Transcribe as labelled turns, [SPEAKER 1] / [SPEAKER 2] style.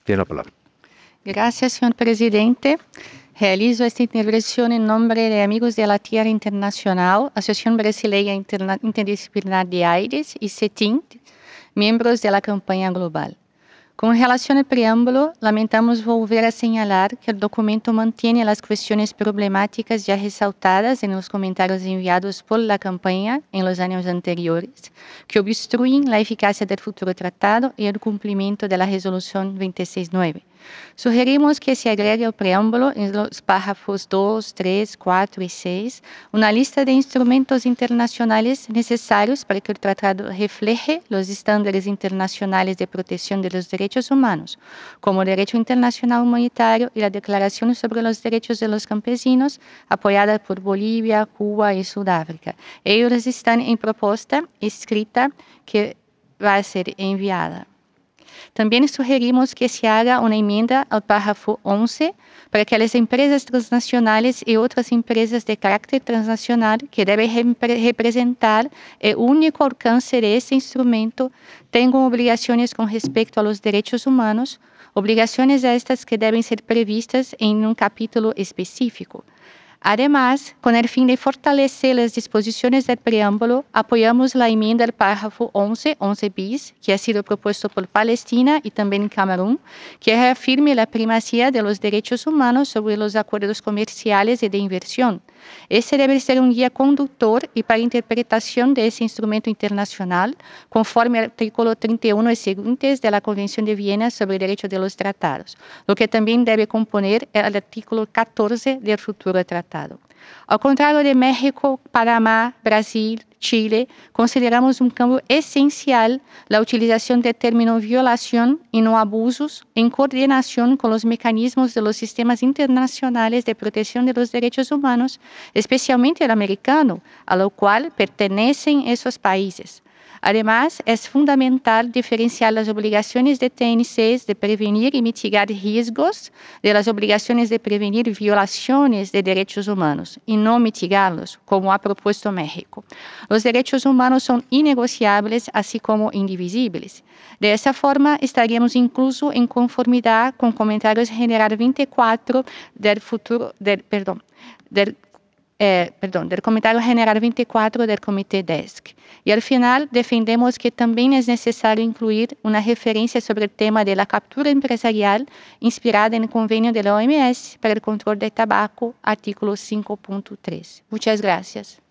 [SPEAKER 1] Tiene la palabra.
[SPEAKER 2] Gracias, señor presidente. Realizo esta intervención en nombre de Amigos de la Tierra Internacional, Asociación Brasileña Interdisciplinar de AIDS y CETIN, miembros de la campaña global. Con relación al preámbulo, lamentamos volver a señalar que el documento mantiene las cuestiones problemáticas ya resaltadas en los comentarios enviados por la campaña en los años anteriores, que obstruyen la eficacia del futuro tratado y el cumplimiento de la resolución 269. Sugerimos que se agregue al preámbulo en los párrafos 2, 3, 4 y 6 una lista de instrumentos internacionales necesarios para que el tratado refleje los estándares internacionales de protección de los derechos humanos, como el Derecho Internacional Humanitario y la Declaración sobre los Derechos de los Campesinos, apoyada por Bolivia, Cuba y Sudáfrica. Ellos están en propuesta escrita que va a ser enviada. También sugerimos que se haga una enmienda al párrafo 11 para que las empresas transnacionales y otras empresas de carácter transnacional que deben representar el único alcance de este instrumento tengan obligaciones con respecto a los derechos humanos, obligaciones a estas que deben ser previstas en un capítulo específico. Además, con el fin de fortalecer las disposiciones del preámbulo, apoyamos la enmienda al párrafo 11 bis, que ha sido propuesto por Palestina y también Camerún, que reafirme la primacía de los derechos humanos sobre los acuerdos comerciales y de inversión. Ese debe ser un guía conductor y para interpretación de ese instrumento internacional, conforme al artículo 31 y siguientes de la Convención de Viena sobre el Derecho de los Tratados, lo que también debe componer el artículo 14 del futuro tratado. Al contrario de México, Panamá, Brasil, Chile, consideramos un cambio esencial la utilización del término violación y no abusos en coordinación con los mecanismos de los sistemas internacionales de protección de los derechos humanos, especialmente el americano, a lo cual pertenecen esos países. Además, es fundamental diferenciar las obligaciones de TNCs de prevenir y mitigar riesgos de las obligaciones de prevenir violaciones de derechos humanos y no mitigarlos, como ha propuesto México. Los derechos humanos son innegociables, así como indivisibles. De esa forma, estaríamos incluso en conformidad con comentarios general 24 del comentario general 24 del Comité DESC. Y al final, defendemos que también es necesario incluir una referencia sobre el tema de la captura empresarial inspirada en el convenio de la OMS para el control del tabaco, artículo 5.3. Muchas gracias.